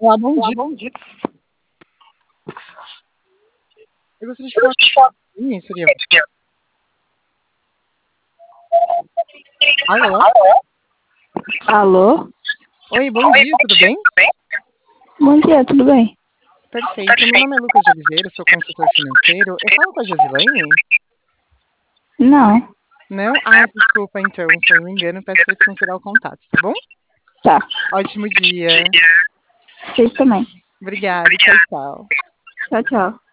Olá, bom dia. Eu gostaria de falar com você, seria... Alô? Alô? Oi, bom dia, tudo bem? Bom dia, tudo bem? Perfeito. Meu nome é Lucas de Oliveira, sou consultor financeiro. Eu falo com a Josilane? Não. Não? Ah, desculpa, então, foi um engano. Peço para desconsiderar o contato, tá bom? Tá. Ótimo dia. Vocês também. Obrigada, tchau, tchau. Tchau, tchau.